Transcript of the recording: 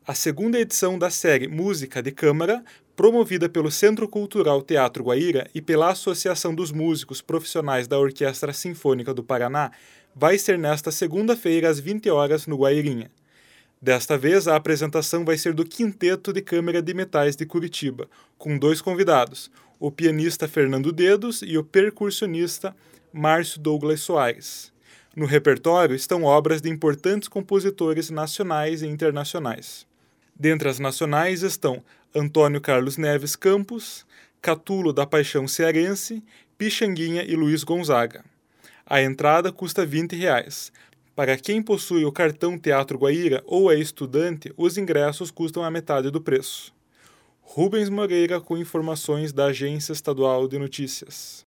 A segunda edição da série Música de Câmara, promovida pelo Centro Cultural Teatro Guaíra e pela Associação dos Músicos Profissionais da Orquestra Sinfônica do Paraná, vai ser nesta segunda-feira às 20 horas no Guairinha. Desta vez, a apresentação vai ser do Quinteto de Câmara de Metais de Curitiba, com 2 convidados, o pianista Fernando Dedos e o percussionista Márcio Douglas Soares. No repertório estão obras de importantes compositores nacionais e internacionais. Dentre as nacionais estão Antônio Carlos Neves Campos, Catulo da Paixão Cearense, Pixanguinha e Luiz Gonzaga. A entrada custa R$ 20. Para quem possui o cartão Teatro Guaíra ou é estudante, os ingressos custam a metade do preço. Rubens Moreira com informações da Agência Estadual de Notícias.